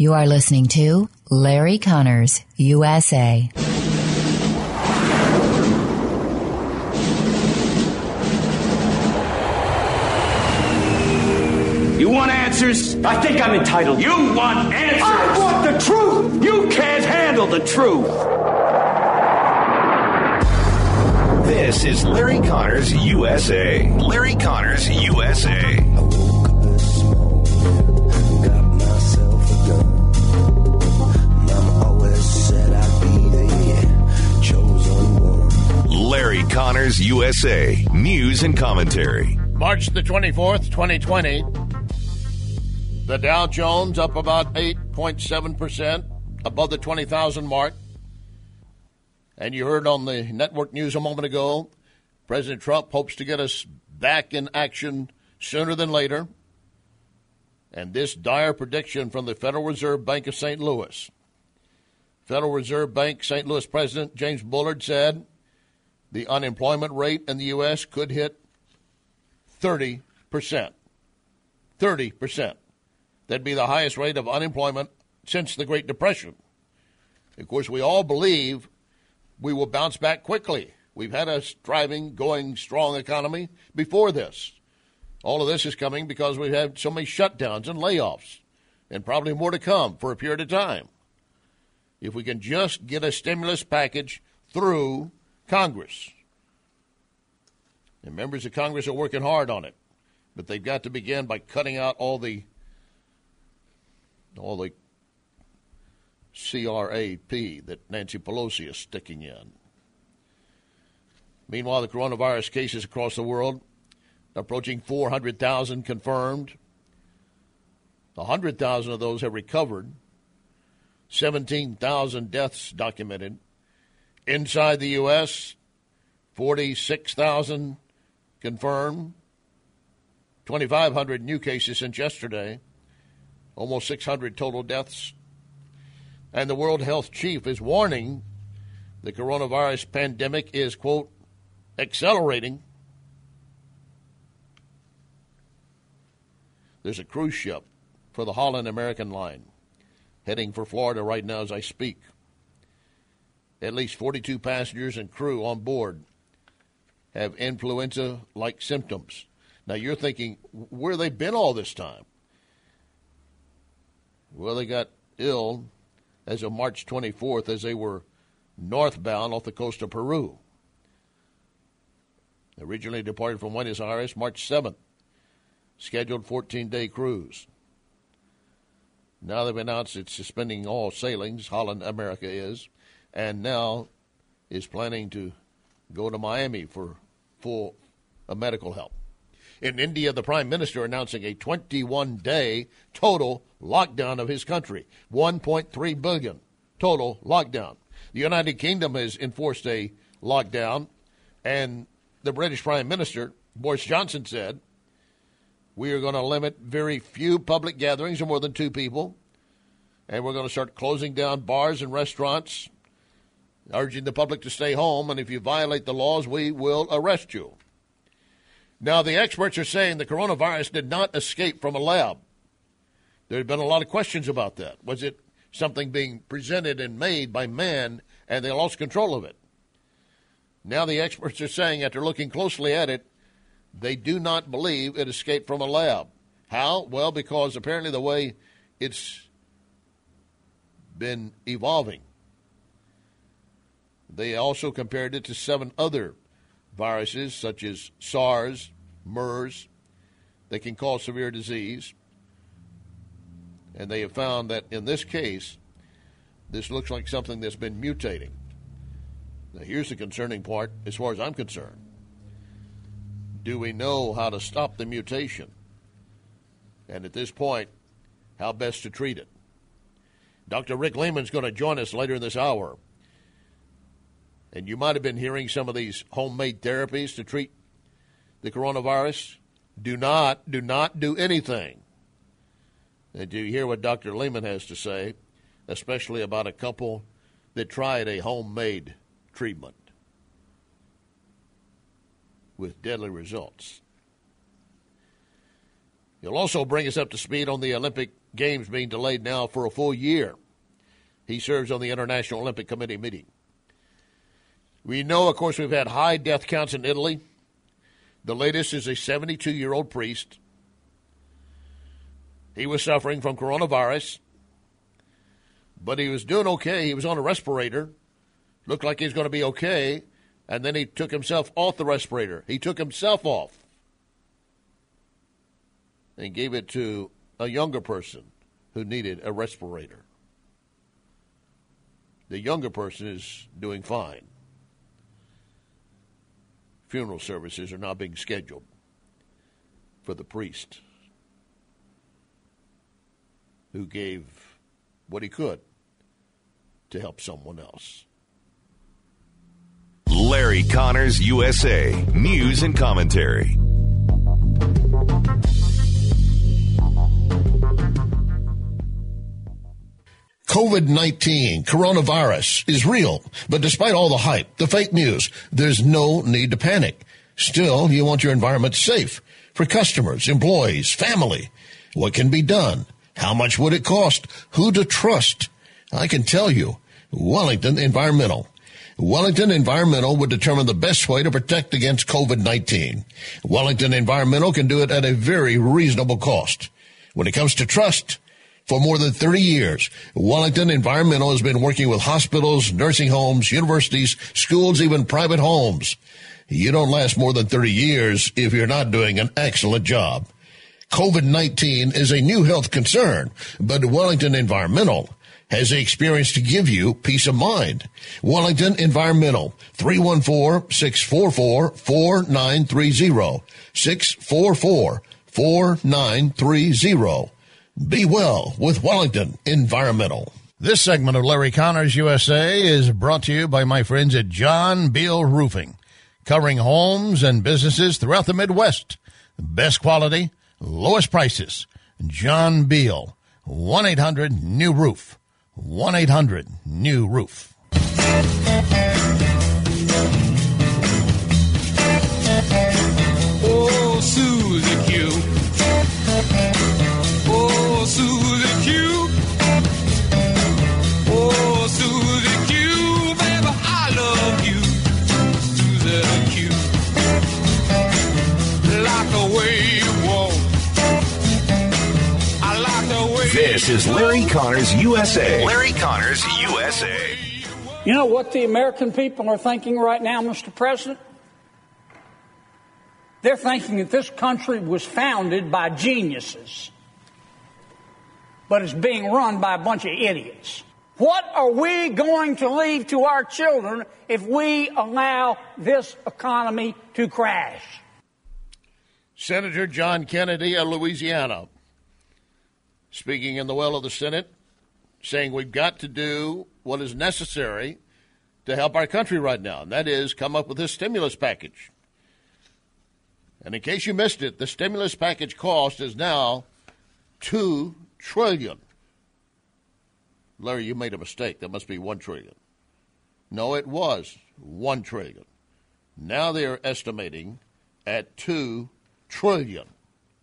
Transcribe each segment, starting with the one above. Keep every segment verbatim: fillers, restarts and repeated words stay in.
You are listening to Larry Connors, U S A. You want answers? I think I'm entitled. You want answers? I want the truth! You can't handle the truth! This is Larry Connors, U S A. Larry Connors, U S A. I woke up this morning, got myself a gun. Mama always said I'd be the chosen one. Larry Connors, U S A. News and commentary. March the twenty-fourth, twenty twenty. The Dow Jones up about eight point seven percent, above the twenty thousand mark. And you heard on the network news a moment ago, President Trump hopes to get us back in action sooner than later. And this dire prediction from the Federal Reserve Bank of Saint Louis. Federal Reserve Bank Saint Louis President James Bullard said the unemployment rate in the U S could hit thirty percent. thirty percent. That'd be the highest rate of unemployment since the Great Depression. Of course, we all believe we will bounce back quickly. We've had a thriving, going, strong economy before this. All of this is coming because we've had so many shutdowns and layoffs, and probably more to come for a period of time. If we can just get a stimulus package through Congress. And members of Congress are working hard on it, but they've got to begin by cutting out all the all the C R A P that Nancy Pelosi is sticking in. Meanwhile, the coronavirus cases across the world approaching four hundred thousand confirmed. one hundred thousand of those have recovered. seventeen thousand deaths documented. Inside the U S, forty-six thousand confirmed. twenty-five hundred new cases since yesterday. Almost six hundred total deaths. And the World Health Chief is warning the coronavirus pandemic is, quote, accelerating. There's a cruise ship for the Holland American Line heading for Florida right now as I speak. At least forty-two passengers and crew on board have influenza-like symptoms. Now you're thinking, where have they been all this time? Well, they got ill as of March twenty-fourth as they were northbound off the coast of Peru. Originally departed from Buenos Aires March seventh. Scheduled fourteen-day cruise. Now they've announced it's suspending all sailings, Holland America is, and now is planning to go to Miami for full uh, medical help. In India, the Prime Minister announcing a twenty-one day total lockdown of his country. one point three billion total lockdown. The United Kingdom has enforced a lockdown, and the British Prime Minister, Boris Johnson, said, we are going to limit very few public gatherings of more than two people, and we're going to start closing down bars and restaurants, urging the public to stay home, and if you violate the laws, we will arrest you. Now, the experts are saying the coronavirus did not escape from a lab. There have been a lot of questions about that. Was it something being presented and made by man, and they lost control of it? Now the experts are saying, after looking closely at it, they do not believe it escaped from a lab. How? Well, because apparently the way it's been evolving. They also compared it to seven other viruses such as SARS, MERS, that can cause severe disease. And they have found that in this case, this looks like something that's been mutating. Now, here's the concerning part as far as I'm concerned. Do we know how to stop the mutation? And at this point, how best to treat it? Doctor Rick Lehman is going to join us later in this hour. And you might have been hearing some of these homemade therapies to treat the coronavirus. Do not, do not do anything. And do you hear what Doctor Lehman has to say, especially about a couple that tried a homemade treatment with deadly results? He'll also bring us up to speed on the Olympic games being delayed now for a full year. He serves on the International Olympic Committee meeting. We know, of course, we've had high death counts in Italy. The latest is a seventy-two-year-old priest. He was suffering from coronavirus, but he was doing okay. He was on a respirator. Looked like he was going to be okay, and then he took himself off the respirator. He took himself off and gave it to a younger person who needed a respirator. The younger person is doing fine. Funeral services are now being scheduled for the priest who gave what he could to help someone else. Larry Connors, U S A. News and commentary. COVID nineteen, coronavirus, is real. But despite all the hype, the fake news, there's no need to panic. Still, you want your environment safe for customers, employees, family. What can be done? How much would it cost? Who to trust? I can tell you, Wellington Environmental. Wellington Environmental would determine the best way to protect against COVID nineteen. Wellington Environmental can do it at a very reasonable cost. When it comes to trust, for more than thirty years, Wellington Environmental has been working with hospitals, nursing homes, universities, schools, even private homes. You don't last more than thirty years if you're not doing an excellent job. COVID nineteen is a new health concern, but Wellington Environmental has the experience to give you peace of mind. Wellington Environmental, three one four, six four four, four nine three zero, six four four, four nine three zero. Be well with Wellington Environmental. This segment of Larry Connors U S A is brought to you by my friends at John Beal Roofing, covering homes and businesses throughout the Midwest. Best quality, lowest prices. John Beal, one eight hundred new roof. one eight hundred new roof. Oh, Susie Q. Oh, Susie Q. Oh, Susie Q. Baby, I love you. Susie Q. Like the way you walk. I like the way. This is Larry Connors, U S A. Larry Connors, U S A. You know what the American people are thinking right now, Mister President? They're thinking that this country was founded by geniuses, but it's being run by a bunch of idiots. What are we going to leave to our children if we allow this economy to crash? Senator John Kennedy of Louisiana, speaking in the well of the Senate, saying we've got to do what is necessary to help our country right now, and that is come up with this stimulus package. And in case you missed it, the stimulus package cost is now two trillion dollars. Larry, you made a mistake. That must be one trillion dollars. No, it was one trillion dollars. Now they are estimating at two trillion dollars.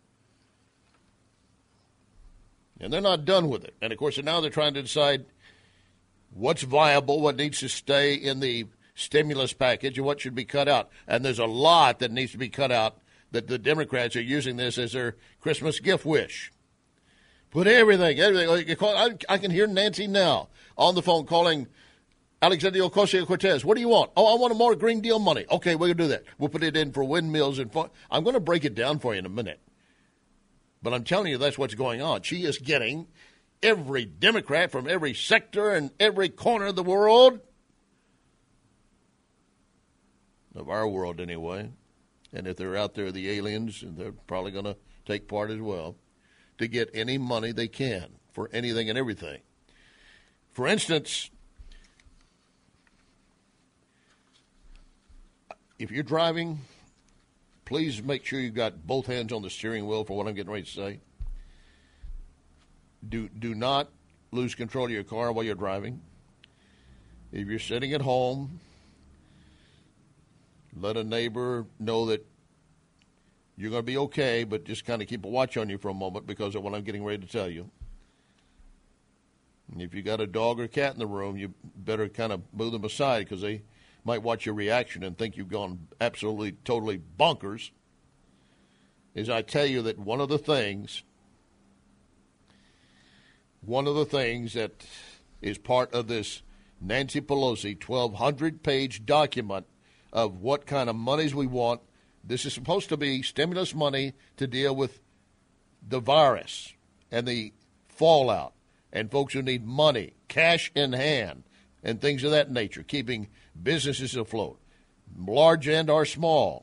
And they're not done with it. And, of course, now they're trying to decide what's viable, what needs to stay in the stimulus package, and what should be cut out. And there's a lot that needs to be cut out that the Democrats are using this as their Christmas gift wish. Put everything, everything. I can hear Nancy now on the phone calling Alexandria Ocasio-Cortez. What do you want? Oh, I want more Green Deal money. Okay, we're going to do that. We'll put it in for windmills. and for, I'm going to break it down for you in a minute. But I'm telling you, that's what's going on. She is getting every Democrat from every sector and every corner of the world, of our world anyway, and if they're out there, the aliens, and they're probably going to take part as well, to get any money they can for anything and everything. For instance, if you're driving, please make sure you've got both hands on the steering wheel for what I'm getting ready to say. Do do not lose control of your car while you're driving. If you're sitting at home, let a neighbor know that you're going to be okay, but just kind of keep a watch on you for a moment because of what I'm getting ready to tell you. If you got a dog or cat in the room, you better kind of move them aside because they might watch your reaction and think you've gone absolutely, totally bonkers. Is I tell you that one of the things, one of the things that is part of this Nancy Pelosi twelve hundred page document of what kind of monies we want. This is supposed to be stimulus money to deal with the virus and the fallout and folks who need money, cash in hand, and things of that nature, keeping businesses afloat, large and or small.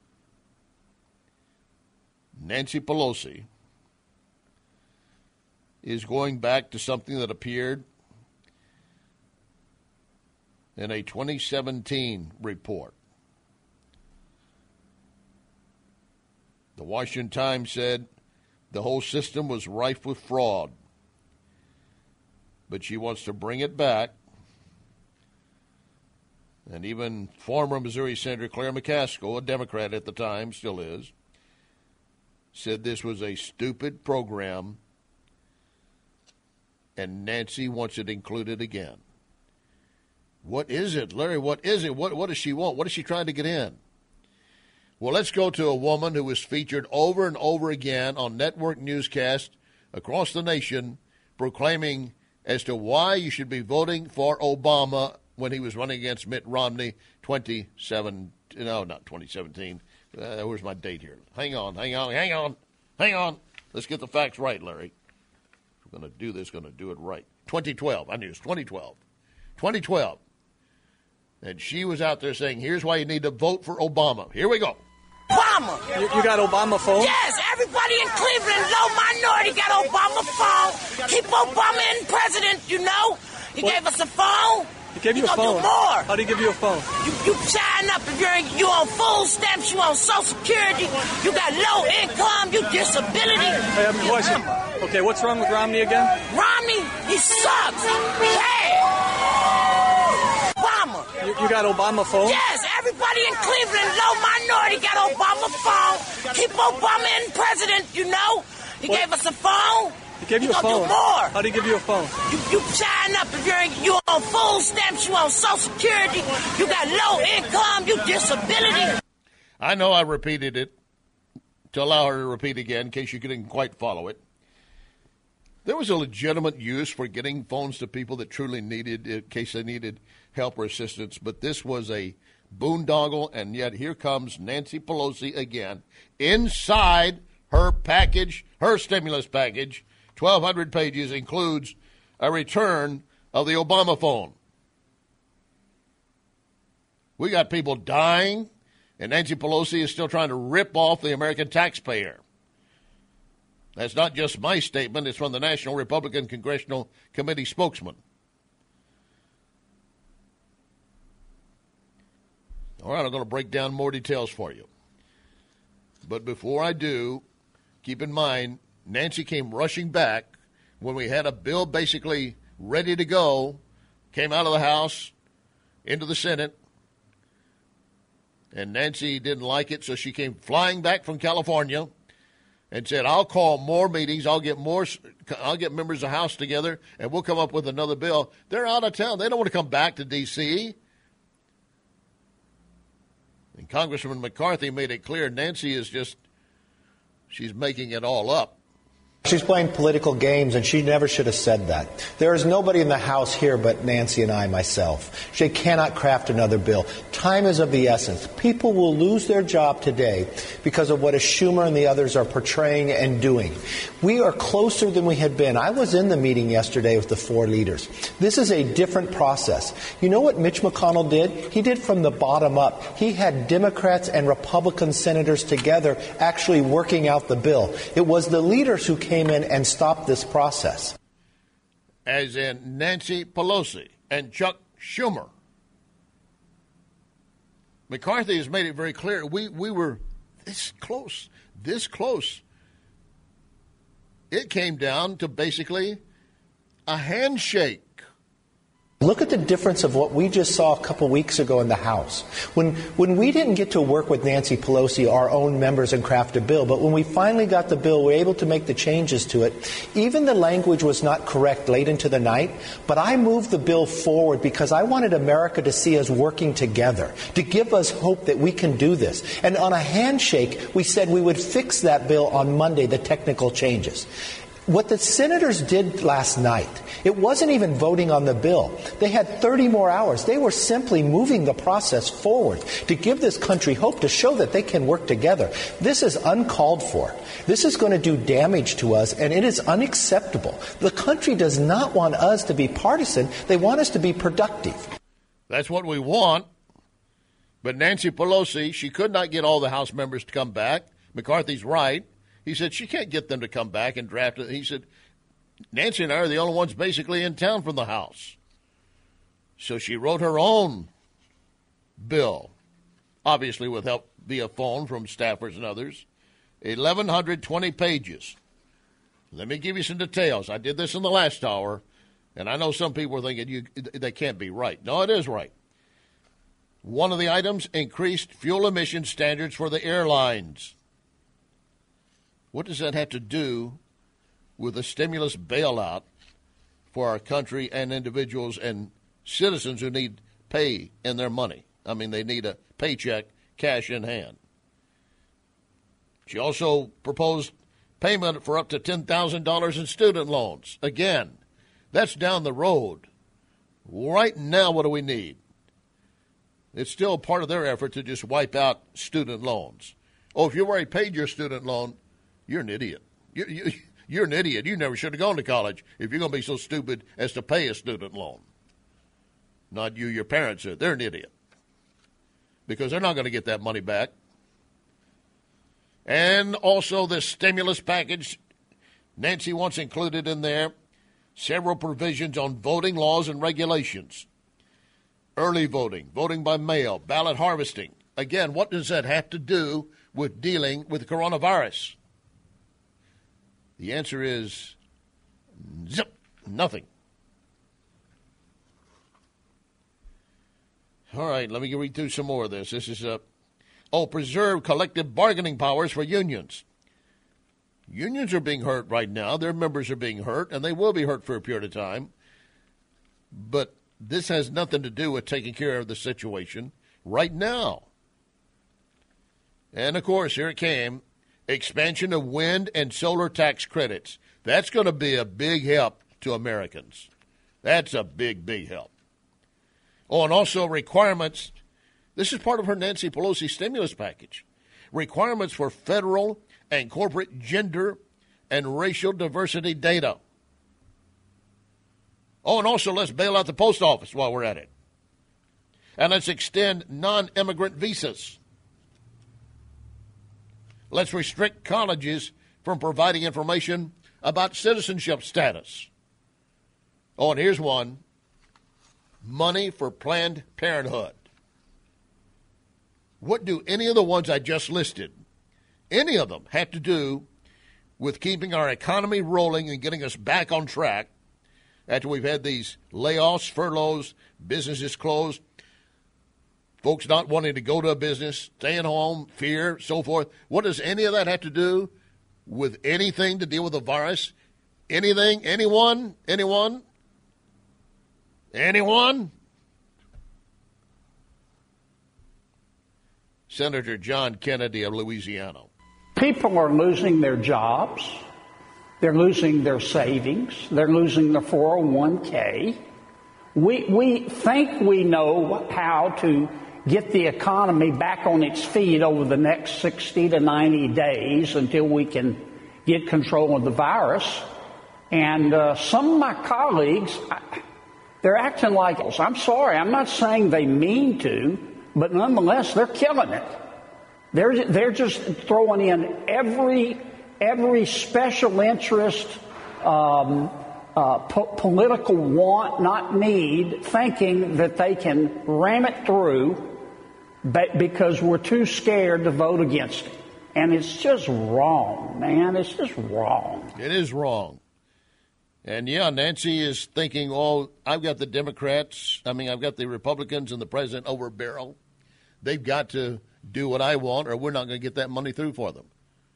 Nancy Pelosi is going back to something that appeared in a twenty seventeen report. The Washington Times said the whole system was rife with fraud, but she wants to bring it back. And even former Missouri Senator Claire McCaskill, a Democrat at the time, still is, said this was a stupid program, and Nancy wants it included again. What is it, Larry? What is it? What, what does she want? What is she trying to get in? Well, let's go to a woman who was featured over and over again on network newscasts across the nation proclaiming as to why you should be voting for Obama when he was running against Mitt Romney twenty-seven, no, not twenty seventeen. Uh, where's my date here? Hang on, hang on, hang on, hang on. Let's get the facts right, Larry. If we're going to do this, going to do it right. twenty twelve. I knew it was twenty twelve. twenty twelve. And she was out there saying, here's why you need to vote for Obama. Here we go. Obama. You, you got Obama phone? Yes, everybody in Cleveland, low minority, got Obama phone. Keep Obama in president, you know. He what? gave us a phone. He gave you he a phone? Do more. How did he give you a phone? You, you sign up if you're you on food stamps, you on Social Security, you got low income, you disability. Hey, I have a question. Okay, what's wrong with Romney again? Romney, he sucks. Hey. Obama. You, you got Obama phone? Yes, everybody in Cleveland, low minority, got Obama phone. Keep Obama in president, you know. He what? gave us a phone. He gave you he a phone? Do more. How did he give you a phone? You, you sign up if you're you on food stamps, you on Social Security, you got low income, you disability. I know I repeated it to allow her to repeat again in case you couldn't quite follow it. There was a legitimate use for getting phones to people that truly needed, in case they needed help or assistance, but this was a boondoggle, and yet here comes Nancy Pelosi again inside her package, her stimulus package. twelve hundred pages includes a return of the Obama phone. We got people dying, and Nancy Pelosi is still trying to rip off the American taxpayer. That's not just my statement. It's from the National Republican Congressional Committee spokesman. All right, I'm going to break down more details for you. But before I do, keep in mind, Nancy came rushing back when we had a bill basically ready to go, came out of the House, into the Senate, and Nancy didn't like it, so she came flying back from California and said, I'll call more meetings, I'll get more, I'll get members of the House together, and we'll come up with another bill. They're out of town. They don't want to come back to D C And Congressman McCarthy made it clear Nancy is just, she's making it all up. She's playing political games, and she never should have said that. There is nobody in the House here but Nancy and I, myself. She cannot craft another bill. Time is of the essence. People will lose their job today because of what a Schumer and the others are portraying and doing. We are closer than we had been. I was in the meeting yesterday with the four leaders. This is a different process. You know what Mitch McConnell did? He did from the bottom up. He had Democrats and Republican senators together actually working out the bill. It was the leaders who came came in and stopped this process. As in Nancy Pelosi and Chuck Schumer. McCarthy has made it very clear. We, we were this close, this close. It came down to basically a handshake. Look at the difference of what we just saw a couple weeks ago in the House. When when we didn't get to work with Nancy Pelosi, our own members, and craft a bill, but when we finally got the bill, we were able to make the changes to it. Even the language was not correct late into the night, but I moved the bill forward because I wanted America to see us working together, to give us hope that we can do this. And on a handshake, we said we would fix that bill on Monday, the technical changes. What the senators did last night, it wasn't even voting on the bill. They had thirty more hours. They were simply moving the process forward to give this country hope, to show that they can work together. This is uncalled for. This is going to do damage to us, and it is unacceptable. The country does not want us to be partisan. They want us to be productive. That's what we want. But Nancy Pelosi, she could not get all the House members to come back. McCarthy's right. He said she can't get them to come back and draft it. He said, Nancy and I are the only ones basically in town from the House. So she wrote her own bill, obviously with help via phone from staffers and others, eleven twenty pages. Let me give you some details. I did this in the last hour, and I know some people are thinking you, they can't be right. No, it is right. One of the items, increased fuel emission standards for the airlines. What does that have to do with a stimulus bailout for our country and individuals and citizens who need pay in their money? I mean, they need a paycheck, cash in hand. She also proposed payment for up to ten thousand dollars in student loans. Again, that's down the road. Right now, what do we need? It's still part of their effort to just wipe out student loans. Oh, if you already paid your student loan, you're an idiot. You, you, you're an idiot. You never should have gone to college if you're going to be so stupid as to pay a student loan. Not you, your parents are. They're an idiot because they're not going to get that money back. And also this stimulus package, Nancy wants included in there several provisions on voting laws and regulations. Early voting, voting by mail, ballot harvesting. Again, what does that have to do with dealing with coronavirus? The answer is zip, nothing. All right, let me read through some more of this. This is, uh, oh, preserve collective bargaining powers for unions. Unions are being hurt right now. Their members are being hurt, and they will be hurt for a period of time. But this has nothing to do with taking care of the situation right now. And, of course, here it came. Expansion of wind and solar tax credits. That's going to be a big help to Americans. That's a big, big help. Oh, and also requirements. This is part of her Nancy Pelosi stimulus package. Requirements for federal and corporate gender and racial diversity data. Oh, and also let's bail out the post office while we're at it. And let's extend non-immigrant visas. Let's restrict colleges from providing information about citizenship status. Oh, and here's one. Money for Planned Parenthood. What do any of the ones I just listed, any of them, have to do with keeping our economy rolling and getting us back on track after we've had these layoffs, furloughs, businesses closed, folks not wanting to go to a business, staying home, fear, so forth? What does any of that have to do with anything to deal with the virus? Anything? Anyone? Anyone? Anyone? Senator John Kennedy of Louisiana. People are losing their jobs. They're losing their savings. They're losing their four oh one k. We, we think we know how to get the economy back on its feet over the next sixty to ninety days until we can get control of the virus. And uh, some of my colleagues, they're acting like, I'm sorry, I'm not saying they mean to, but nonetheless, they're killing it. They're, they're just throwing in every, every special interest, um, uh, po- political want, not need, thinking that they can ram it through because we're too scared to vote against it. And it's just wrong, man. It's just wrong. It is wrong. And, yeah, Nancy is thinking, oh, I've got the Democrats, I mean, I've got the Republicans and the president over a barrel. They've got to do what I want or we're not going to get that money through for them.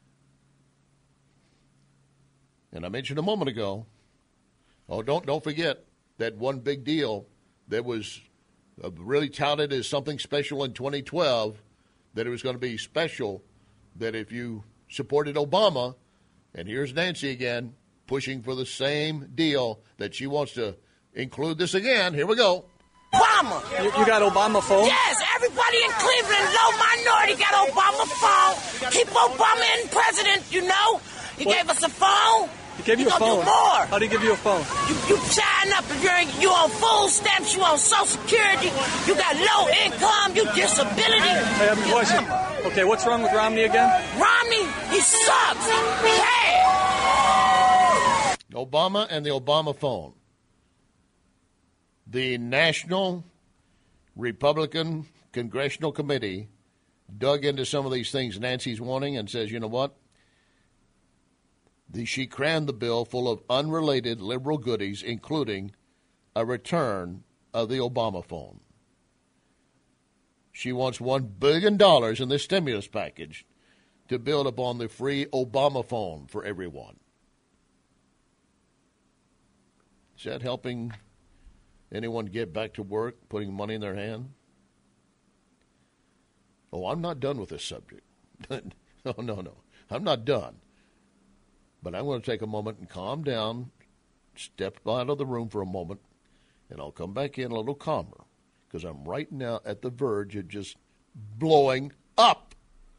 And I mentioned a moment ago, oh, don't don't forget that one big deal that was really touted as something special in twenty twelve, that it was going to be special, that if you supported Obama, and here's Nancy again, pushing for the same deal, that she wants to include this again. Here we go. Obama. You, you got Obama phone? Yes, everybody in Cleveland, low minority, got Obama phone. Keep Obama in president, you know. He What? gave us a phone. He gave you He a gonna phone. do more. How did he give you a phone? You, you sign up if you're you on full stamps, you on Social Security, you got low income, you disability. Hey, I have a question. Okay, what's wrong with Romney again? Romney, he sucks. Hey. Obama and the Obama phone. The National Republican Congressional Committee dug into some of these things Nancy's wanting and says, you know what? The, she crammed the bill full of unrelated liberal goodies, including a return of the Obama phone. She wants one billion dollars in this stimulus package to build upon the free Obama phone for everyone. Is that helping anyone get back to work, putting money in their hand? Oh, I'm not done with this subject. no, no, no. I'm not done. But I'm going to take a moment and calm down, step out of the room for a moment, and I'll come back in a little calmer because I'm right now at the verge of just blowing up.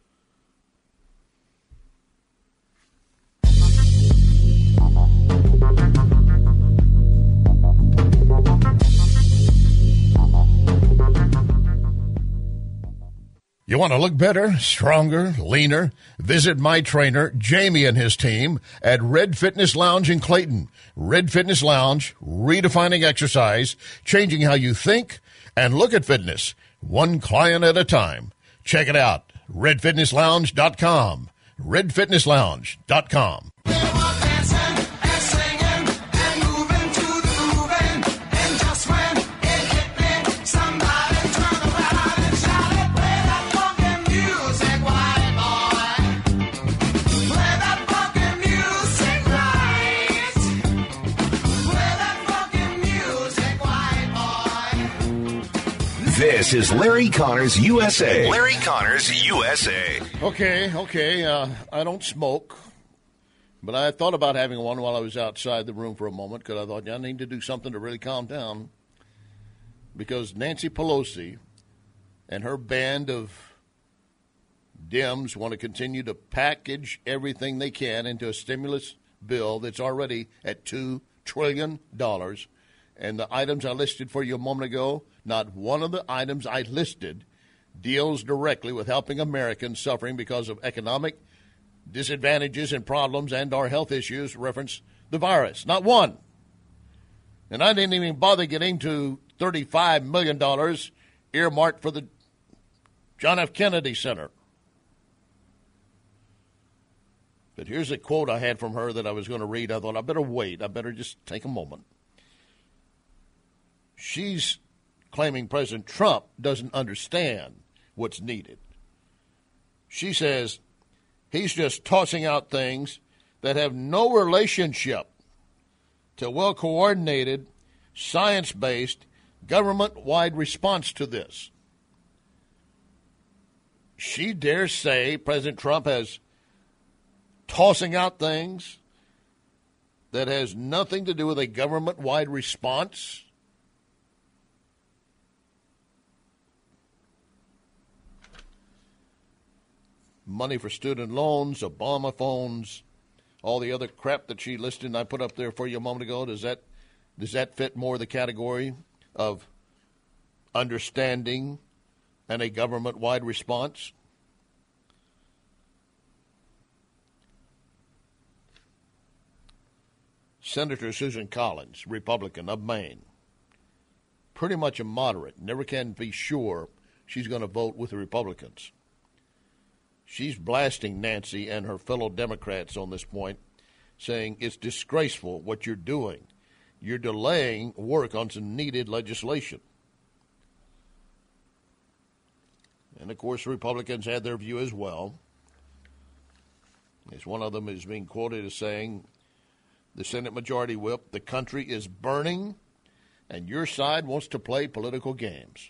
You want to look better, stronger, leaner? Visit my trainer, Jamie, and his team at Red Fitness Lounge in Clayton. Red Fitness Lounge, redefining exercise, changing how you think and look at fitness, one client at a time. Check it out, red fitness lounge dot com. red fitness lounge dot com. This is Larry Connors U S A. Larry Connors U S A. Okay, okay. Uh, I don't smoke, but I thought about having one while I was outside the room for a moment because I thought, yeah, I need to do something to really calm down because Nancy Pelosi and her band of Dems want to continue to package everything they can into a stimulus bill that's already at two trillion dollars. And the items I listed for you a moment ago, not one of the items I listed deals directly with helping Americans suffering because of economic disadvantages and problems and our health issues reference the virus. Not one. And I didn't even bother getting to thirty-five million dollars earmarked for the John F. Kennedy Center. But here's a quote I had from her that I was going to read. I thought I better wait. I better just take a moment. She's claiming President Trump doesn't understand what's needed. She says he's just tossing out things that have no relationship to well-coordinated, science-based, government-wide response to this. She dares say President Trump has tossing out things that has nothing to do with a government-wide response. Money for student loans, Obama phones, all the other crap that she listed and I put up there for you a moment ago. Does that does that fit more the category of understanding and a government-wide response? Senator Susan Collins, Republican of Maine, pretty much a moderate, never can be sure she's going to vote with the Republicans. She's blasting Nancy and her fellow Democrats on this point, saying it's disgraceful what you're doing. You're delaying work on some needed legislation. And, of course, Republicans had their view as well. As one of them is being quoted as saying, the Senate Majority Whip, the country is burning, and your side wants to play political games.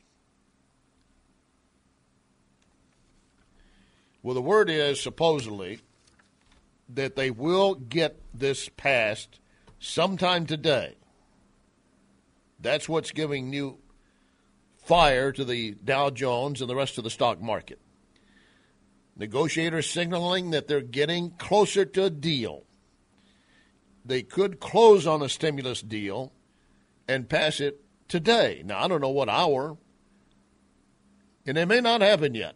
Well, the word is supposedly that they will get this passed sometime today. That's what's giving new fire to the Dow Jones and the rest of the stock market. Negotiators signaling that they're getting closer to a deal. They could close on a stimulus deal and pass it today. Now, I don't know what hour, and it may not happen yet.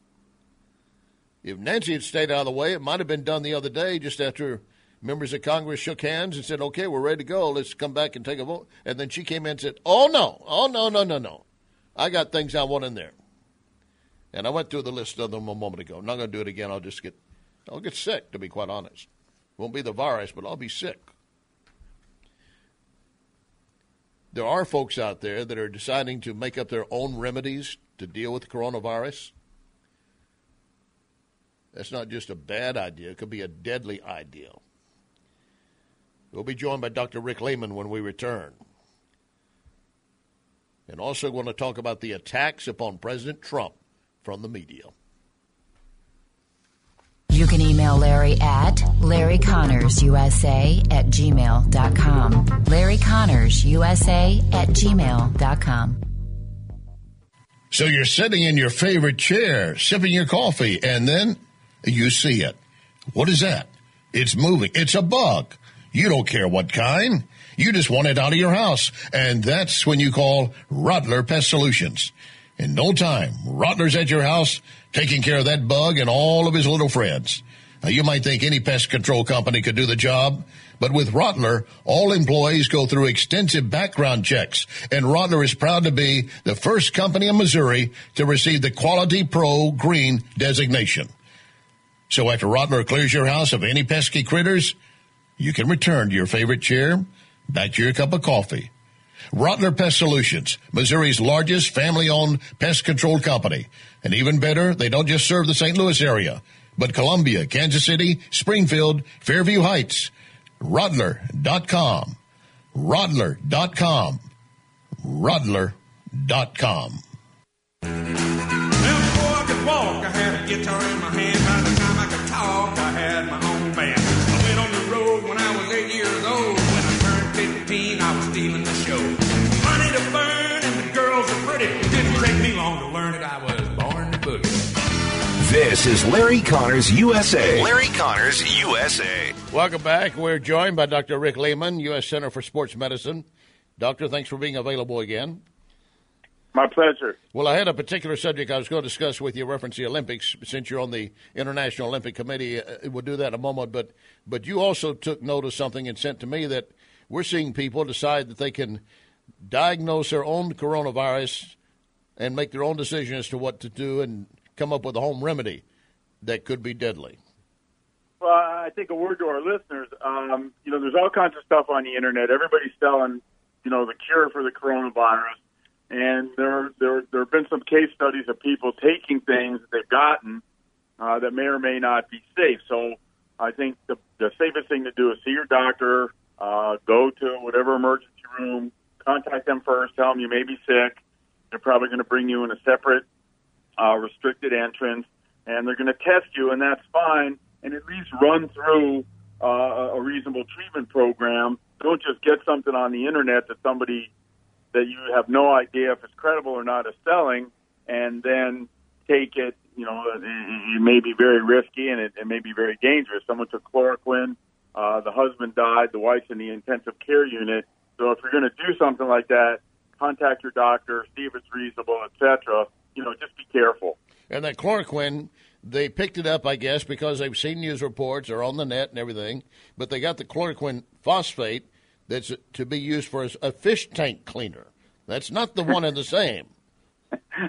If Nancy had stayed out of the way, it might have been done the other day just after members of Congress shook hands and said, okay, we're ready to go. Let's come back and take a vote. And then she came in and said, oh, no, oh, no, no, no, no. I got things I want in there. And I went through the list of them a moment ago. I'm not going to do it again. I'll just get, I'll get sick, to be quite honest. Won't be the virus, but I'll be sick. There are folks out there that are deciding to make up their own remedies to deal with coronavirus. That's not just a bad idea. It could be a deadly idea. We'll be joined by Doctor Rick Lehman when we return. And also going to talk about the attacks upon President Trump from the media. You can email Larry at Larry Connors U S A at gmail dot com. Larry Connors U S A at gmail dot com. So you're sitting in your favorite chair, sipping your coffee, and then you see it. What is that? It's moving. It's a bug. You don't care what kind. You just want it out of your house. And that's when you call Rottler Pest Solutions. In no time, Rottler's at your house taking care of that bug and all of his little friends. Now, you might think any pest control company could do the job, but with Rottler, all employees go through extensive background checks, and Rottler is proud to be the first company in Missouri to receive the Quality Pro Green designation. So after Rottler clears your house of any pesky critters, you can return to your favorite chair, back to your cup of coffee. Rottler Pest Solutions, Missouri's largest family-owned pest control company. And even better, they don't just serve the Saint Louis area, but Columbia, Kansas City, Springfield, Fairview Heights. Rottler dot com. Rottler dot com. Rottler dot com. Well, before I could walk, I had a guitar in my hand. By the time I could talk, I had my own band. I went on the road when I was eight years old. When I turned fifteen, I was stealing the show. Money to burn and the girls are pretty. It didn't take me long to learn it. I was born to boogie. This is Larry Connors U S A. Larry Connors U S A. Welcome back. We're joined by Doctor Rick Lehman, U S Center for Sports Medicine. Doctor, thanks for being available again. My pleasure. Well, I had a particular subject I was going to discuss with you, reference the Olympics, since you're on the International Olympic Committee. Uh, we'll do that in a moment. But but you also took note of something and sent to me that we're seeing people decide that they can diagnose their own coronavirus and make their own decision as to what to do and come up with a home remedy that could be deadly. Well, I think a word to our listeners. Um, you know, there's all kinds of stuff on the internet. Everybody's selling, you know, the cure for the coronavirus. And there, there, there have been some case studies of people taking things that they've gotten uh, that may or may not be safe. So I think the, the safest thing to do is see your doctor, uh, go to whatever emergency room, contact them first, tell them you may be sick. They're probably going to bring you in a separate uh, restricted entrance, and they're going to test you, and that's fine, and at least run through uh, a reasonable treatment program. Don't just get something on the internet that somebody that you have no idea if it's credible or not is selling, and then take it. You know, it, it may be very risky, and it, it may be very dangerous. Someone took chloroquine. Uh, the husband died. The wife's in the intensive care unit. So if you're going to do something like that, contact your doctor, see if it's reasonable, et cetera. You know, just be careful. And that chloroquine, they picked it up, I guess, because they've seen news reports or on the net and everything, but they got the chloroquine phosphate that's to be used for a fish tank cleaner. That's not the one and the same.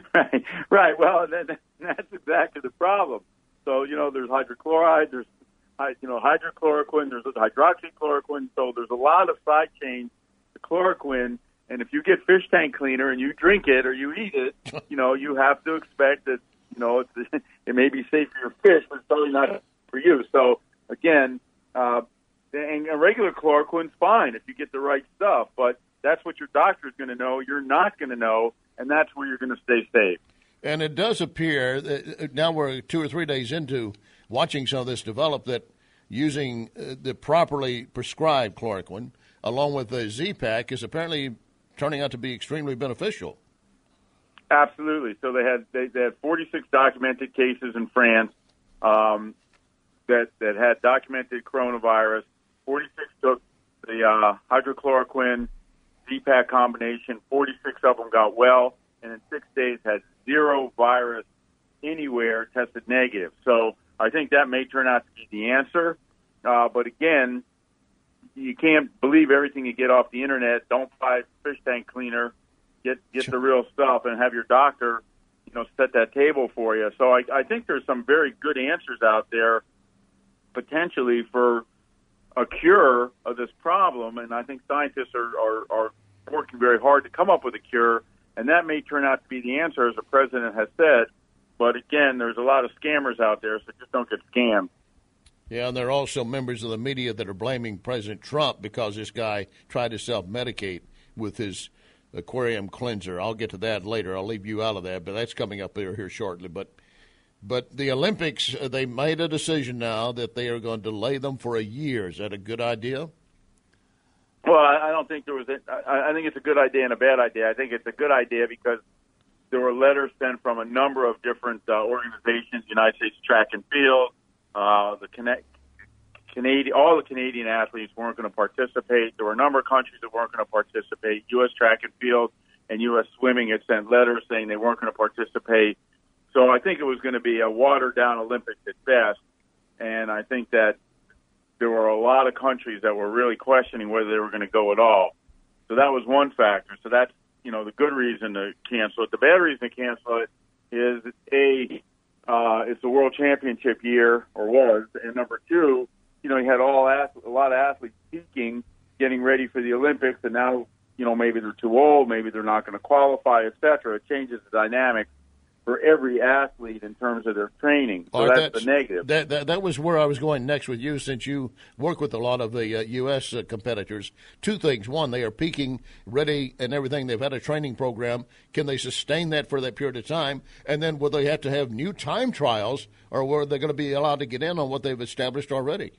Right, right. Well, that, that's exactly the problem. So, you know, there's hydrochloride, there's you know, hydrochloroquine, there's hydroxychloroquine, so there's a lot of side chains to chloroquine. And if you get fish tank cleaner and you drink it or you eat it, you know, you have to expect that, you know, it's, it may be safe for your fish, but it's probably not for you. So, again, uh, and a regular chloroquine's fine if you get the right stuff, but that's what your doctor is going to know. You're not going to know, and that's where you're going to stay safe. And it does appear that now we're two or three days into watching some of this develop that using uh, the properly prescribed chloroquine along with the Z-Pak is apparently turning out to be extremely beneficial. Absolutely. So they had they, they had forty-six documented cases in France um, that that had documented coronavirus. forty-six took the uh, hydrochloroquine Z-Pak combination. forty-six of them got well, and in six days had zero virus anywhere tested negative. So I think that may turn out to be the answer. Uh, but again, you can't believe everything you get off the internet. Don't buy fish tank cleaner. Get get the real stuff and have your doctor, you know, set that table for you. So I, I think there's some very good answers out there potentially for a cure of this problem. And I think scientists are, are, are working very hard to come up with a cure. And that may turn out to be the answer, as the president has said. But, again, there's a lot of scammers out there, so just don't get scammed. Yeah, and there are also members of the media that are blaming President Trump because this guy tried to self-medicate with his aquarium cleanser. I'll get to that later. I'll leave you out of that, but that's coming up here, here shortly. But but the Olympics, they made a decision now that they are going to delay them for a year. Is that a good idea? Well, I don't think there was a, I think it's a good idea and a bad idea. I think it's a good idea because there were letters sent from a number of different uh, organizations, United States Track and Field, uh, the Connect, Canadian, all the Canadian athletes weren't going to participate. There were a number of countries that weren't going to participate. U S Track and Field and U S Swimming had sent letters saying they weren't going to participate. So I think it was going to be a watered-down Olympics at best, and I think that there were a lot of countries that were really questioning whether they were going to go at all. So that was one factor. So that's, you know, the good reason to cancel it. The bad reason to cancel it is, A, uh, it's the World Championship year, or was, and number two, you know, you had all a lot of athletes peaking, getting ready for the Olympics, and now, you know, maybe they're too old, maybe they're not going to qualify, et cetera. It changes the dynamic for every athlete in terms of their training. So Art, that's, that's the negative. That, that that was where I was going next with you, since you work with a lot of the uh, U S uh, competitors. Two things. One, they are peaking, ready, and everything. They've had a training program. Can they sustain that for that period of time? And then will they have to have new time trials, or were they going to be allowed to get in on what they've established already?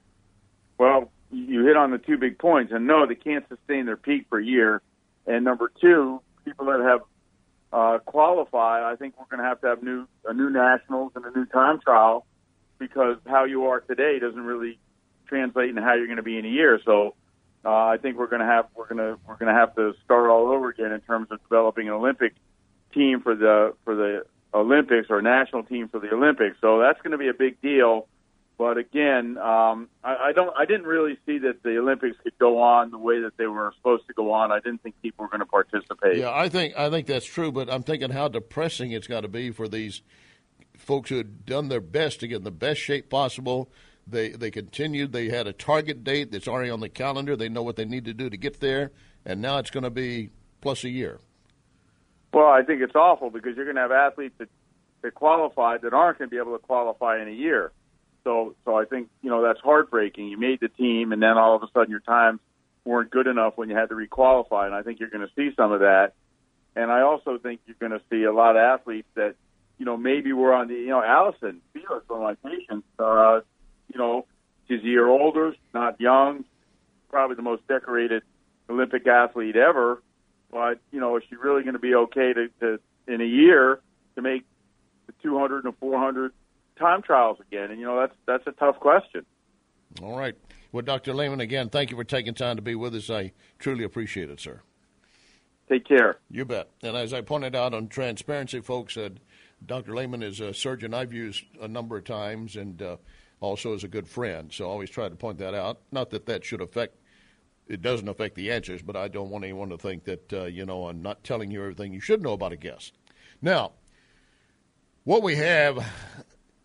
Well, you hit on the two big points. And no, they can't sustain their peak for a year. And number two, people that have Uh, qualify, I think we're going to have to have new a new nationals and a new time trial, because how you are today doesn't really translate into how you're going to be in a year. So uh, I think we're going to have we're going to we're going to have to start all over again in terms of developing an Olympic team for the for the Olympics, or a national team for the Olympics. So that's going to be a big deal. But again, um, I, I don't. I didn't really see that the Olympics could go on the way that they were supposed to go on. I didn't think people were going to participate. Yeah, I think I think that's true. But I'm thinking how depressing it's got to be for these folks who had done their best to get in the best shape possible. They they continued. They had a target date that's already on the calendar. They know what they need to do to get there, and now it's going to be plus a year. Well, I think it's awful because you're going to have athletes that, that qualify that aren't going to be able to qualify in a year. So, so I think, you know, that's heartbreaking. You made the team, and then all of a sudden your times weren't good enough when you had to requalify, and I think you're going to see some of that. And I also think you're going to see a lot of athletes that, you know, maybe were on the, you know, Allison Felix, one of my patients, uh, you know, she's a year older, not young, probably the most decorated Olympic athlete ever. But, you know, is she really going to be okay to, to in a year to make the two hundred and four hundred time trials again? And, you know, that's that's a tough question. All right. Well, Doctor Lehman, again, thank you for taking time to be with us. I truly appreciate it, sir. Take care. You bet. And as I pointed out on Transparency, folks, uh, Doctor Lehman is a surgeon I've used a number of times, and uh, also is a good friend. So I always try to point that out. Not that that should affect, it doesn't affect the answers, but I don't want anyone to think that, uh, you know, I'm not telling you everything you should know about a guest. Now, what we have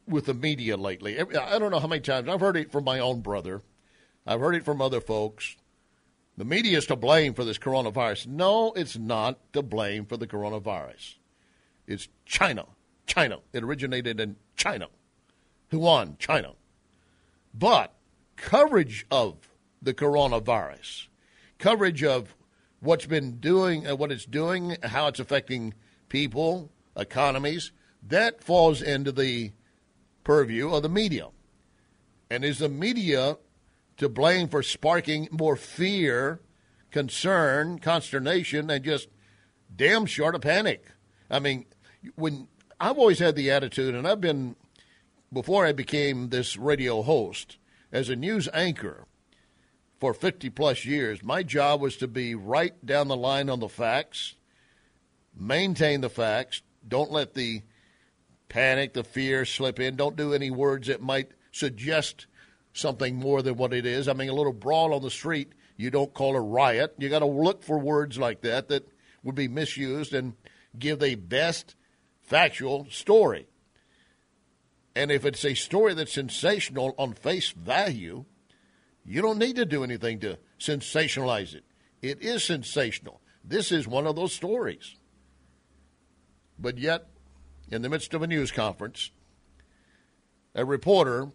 with the media lately. I don't know how many times. I've heard it from my own brother. I've heard it from other folks. The media is to blame for this coronavirus. No, it's not to blame for the coronavirus. It's China. China. It originated in China. Wuhan, China. But coverage of the coronavirus, coverage of what's been doing, uh, what it's doing, how it's affecting people, economies, that falls into the purview of the media. And is the media to blame for sparking more fear, concern, consternation, and just damn short of panic? I mean, when I've always had the attitude, and I've been, before I became this radio host, as a news anchor for fifty plus years, my job was to be right down the line on the facts, maintain the facts, don't let the panic, the fear slip in, don't do any words that might suggest something more than what it is. I mean, a little brawl on the street, you don't call a riot. You got to look for words like that that would be misused and give the best factual story. And if it's a story that's sensational on face value, you don't need to do anything to sensationalize it. It is sensational. This is one of those stories. But yet, in the midst of a news conference, a reporter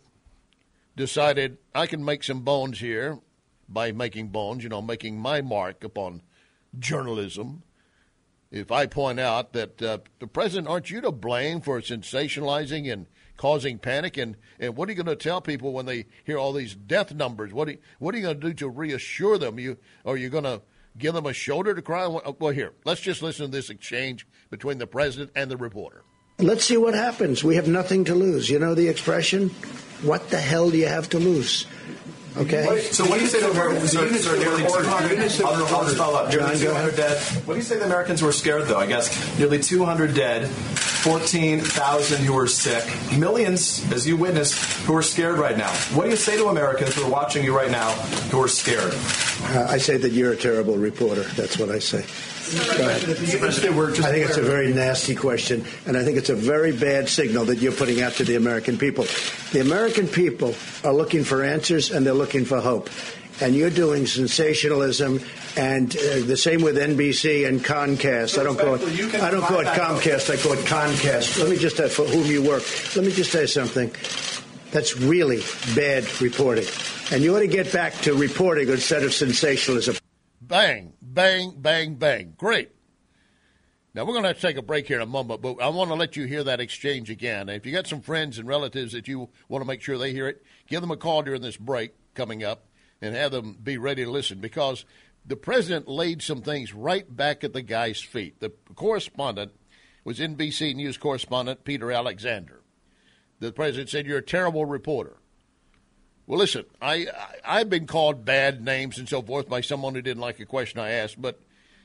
decided, I can make some bones here by making bones, you know, making my mark upon journalism. If I point out that, uh, the president, aren't you to blame for sensationalizing and causing panic? And, and what are you going to tell people when they hear all these death numbers? What are you, what are you going to do to reassure them? You, are you going to give them a shoulder to cry on? Well, here, let's just listen to this exchange between the president and the reporter. Let's see what happens. We have nothing to lose. You know the expression? What the hell do you have to lose? Okay. So what do you say to Americans who are nearly two hundred? I'll just follow up. Nearly two hundred dead. What do you say to the Americans who are scared, though? I guess nearly two hundred dead, fourteen thousand who are sick, millions, as you witnessed, who are scared right now. What do you say to Americans who are watching you right now who are scared? Uh, I say that you're a terrible reporter. That's what I say. Go ahead. I think it's a very nasty question, and I think it's a very bad signal that you're putting out to the American people. The American people are looking for answers, and they're looking for hope. And you're doing sensationalism, and uh, the same with N B C and Comcast. I don't call it. I don't call it Comcast. I call it Comcast. Let me just uh, for whom you work. Let me just say something. That's really bad reporting, and you ought to get back to reporting instead of sensationalism. Bang, bang, bang, bang. Great. Now, we're going to have to take a break here in a moment, but I want to let you hear that exchange again. If you got some friends and relatives that you want to make sure they hear it, give them a call during this break coming up and have them be ready to listen, because the president laid some things right back at the guy's feet. The correspondent was N B C News correspondent Peter Alexander. The president said, you're a terrible reporter. Well, listen, I, I, I've been called bad names and so forth by someone who didn't like a question I asked, but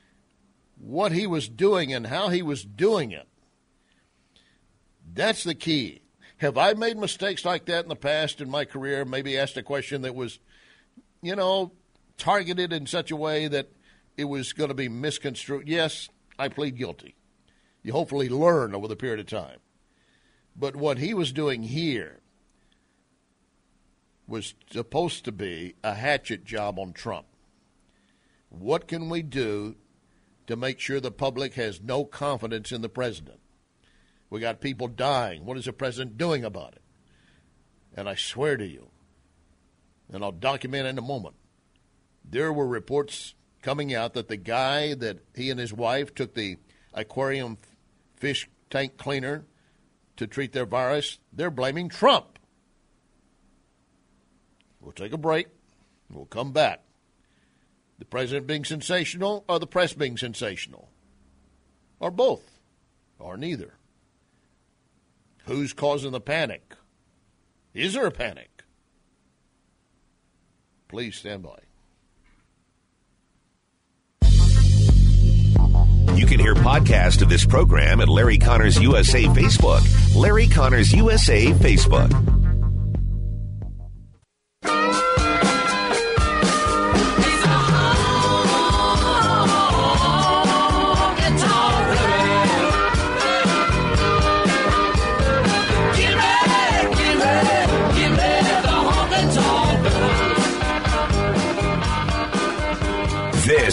what he was doing and how he was doing it, that's the key. Have I made mistakes like that in the past in my career, maybe asked a question that was, you know, targeted in such a way that it was going to be misconstrued? Yes, I plead guilty. You hopefully learn over the period of time. But what he was doing here was supposed to be a hatchet job on Trump. What can we do to make sure the public has no confidence in the president? We got people dying. What is the president doing about it? And I swear to you, and I'll document it in a moment, there were reports coming out that the guy that he and his wife took the aquarium fish tank cleaner to treat their virus, they're blaming Trump. We'll take a break. We'll come back. The president being sensational or the press being sensational? Or both? Or neither? Who's causing the panic? Is there a panic? Please stand by. You can hear podcast of this program at Larry Connors U S A Facebook. Larry Connors U S A Facebook. Get ready.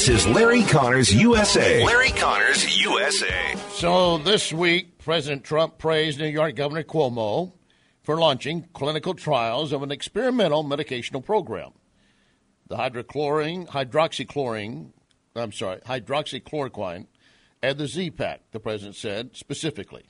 is Larry Connors U S A. Larry Connors U S A. So this week, President Trump praised New York Governor Cuomo for launching clinical trials of an experimental medicational program. The hydrochlorine, hydroxychlorine, I'm sorry, hydroxychloroquine and the Z-Pak, the president said specifically.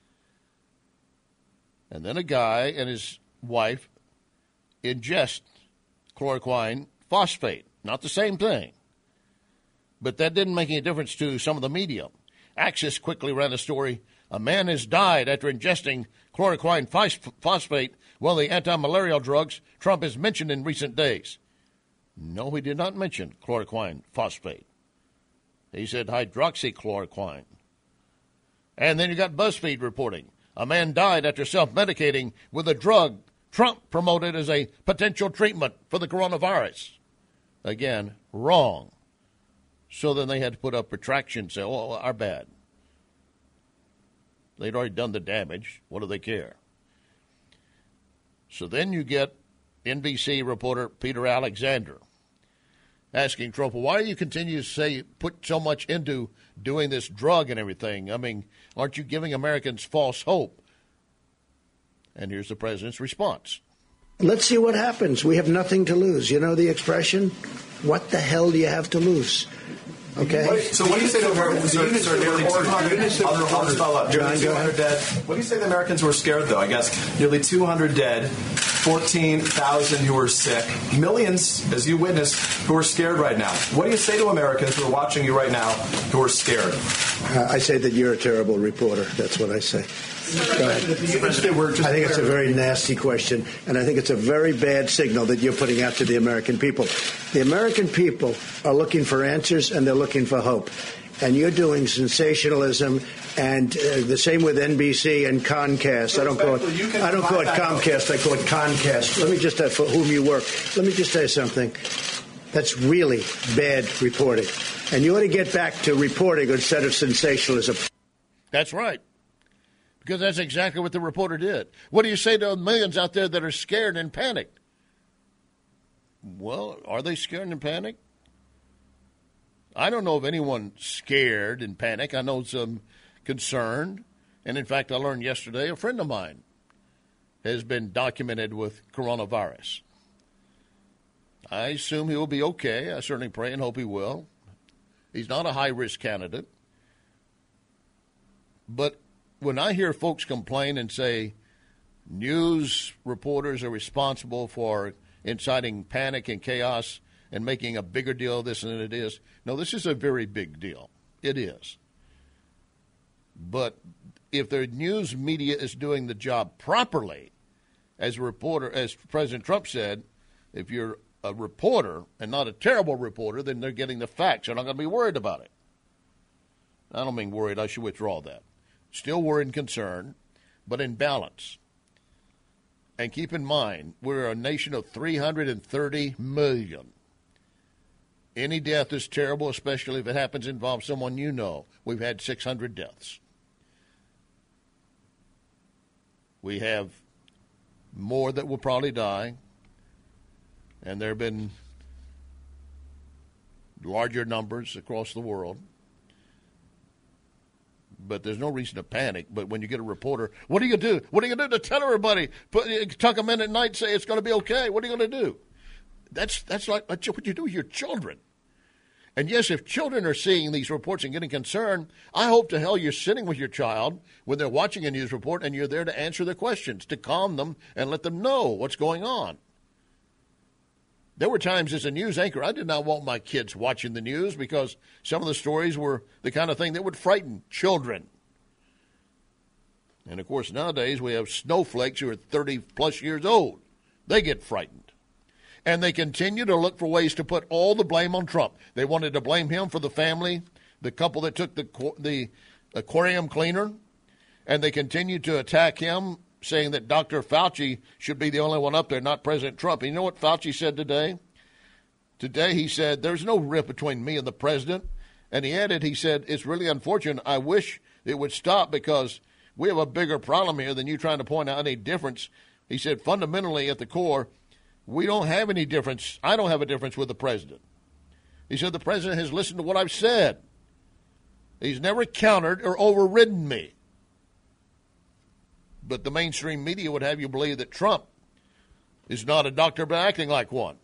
And then a guy and his wife ingest chloroquine phosphate. Not the same thing. But that didn't make any difference to some of the media. Axios quickly ran a story. A man has died after ingesting chloroquine phosphate, one of the anti-malarial drugs Trump has mentioned in recent days. No, he did not mention chloroquine phosphate. He said hydroxychloroquine. And then you got BuzzFeed reporting. A man died after self-medicating with a drug Trump promoted as a potential treatment for the coronavirus. Again, wrong. So then they had to put up retractions, say, oh, our bad. They'd already done the damage. What do they care? So then you get N B C reporter Peter Alexander asking Trump, well, why do you continue to say put so much into doing this drug and everything? I mean, aren't you giving Americans false hope? And here's the president's response. Let's see what happens. We have nothing to lose. You know the expression? What the hell do you have to lose? Okay? So what do you say to Americans who are nearly two hundred, I'll just follow up, nearly two hundred dead? What do you say to Americans who are scared, though? I guess nearly two hundred dead, fourteen thousand who are sick, millions, as you witnessed, who are scared right now. What do you say to Americans who are watching you right now who are scared? Uh, I say that you're a terrible reporter. That's what I say. Go ahead. I think it's a very nasty question, and I think it's a very bad signal that you're putting out to the American people. The American people are looking for answers, and they're looking for hope. And you're doing sensationalism, and uh, the same with N B C and Comcast. I don't call it. I don't call it Comcast. I call it Comcast. Let me just uh, for whom you work. Let me just say something. That's really bad reporting, and you ought to get back to reporting instead of sensationalism. That's right. Because that's exactly what the reporter did. What do you say to millions out there that are scared and panicked? Well, are they scared and panicked? I don't know of anyone scared and panicked. I know some concerned. And, in fact, I learned yesterday a friend of mine has been documented with coronavirus. I assume he will be okay. I certainly pray and hope he will. He's not a high-risk candidate. But when I hear folks complain and say news reporters are responsible for inciting panic and chaos and making a bigger deal of this than it is, no, this is a very big deal. It is. But if the news media is doing the job properly, as a reporter, as President Trump said, if you're a reporter and not a terrible reporter, then they're getting the facts. They're not going to be worried about it. I don't mean worried. I should withdraw that. Still worried and concerned, but in balance. And keep in mind, we're a nation of three hundred thirty million. Any death is terrible, especially if it happens to involve someone you know. We've had six hundred deaths. We have more that will probably die, and there have been larger numbers across the world. But there's no reason to panic. But when you get a reporter, what are you going to do? What are you going to do to tell everybody? Put, tuck them in at night and say it's going to be okay. What are you going to do? That's that's like what you do with your children. And, yes, if children are seeing these reports and getting concerned, I hope to hell you're sitting with your child when they're watching a news report and you're there to answer their questions, to calm them and let them know what's going on. There were times as a news anchor, I did not want my kids watching the news because some of the stories were the kind of thing that would frighten children. And, of course, nowadays we have snowflakes who are thirty-plus years old. They get frightened. And they continue to look for ways to put all the blame on Trump. They wanted to blame him for the family, the couple that took the the aquarium cleaner, and they continue to attack him, saying that Doctor Fauci should be the only one up there, not President Trump. And you know what Fauci said today? Today he said, there's no rift between me and the president. And he added, he said, it's really unfortunate. I wish it would stop because we have a bigger problem here than you trying to point out any difference. He said, fundamentally at the core, we don't have any difference. I don't have a difference with the president. He said the president has listened to what I've said. He's never countered or overridden me. But the mainstream media would have you believe that Trump is not a doctor but acting like one.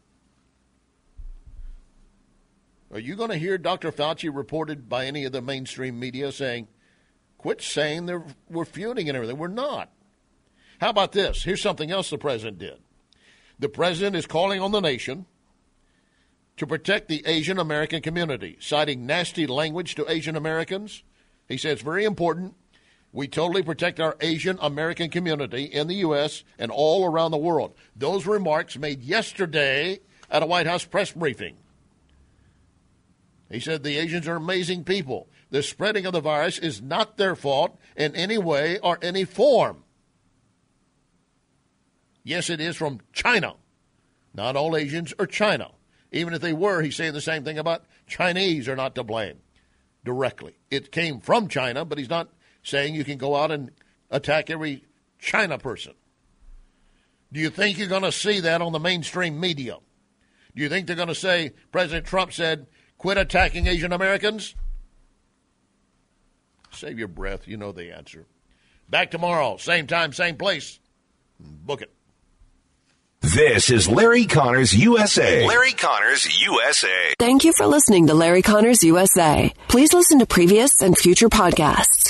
Are you going to hear Doctor Fauci reported by any of the mainstream media saying, quit saying they're, we're feuding and everything? We're not. How about this? Here's something else the president did. The president is calling on the nation to protect the Asian American community, citing nasty language to Asian Americans. He says it's very important we totally protect our Asian American community in the U S and all around the world. Those remarks made yesterday at a White House press briefing. He said the Asians are amazing people. The spreading of the virus is not their fault in any way or any form. Yes, it is from China. Not all Asians are China. Even if they were, he's saying the same thing about Chinese are not to blame directly. It came from China, but he's not saying you can go out and attack every China person. Do you think you're going to see that on the mainstream media? Do you think they're going to say President Trump said, quit attacking Asian Americans? Save your breath. You know the answer. Back tomorrow, same time, same place. Book it. This is Larry Connors U S A. Larry Connors U S A. Thank you for listening to Larry Connors U S A. Please listen to previous and future podcasts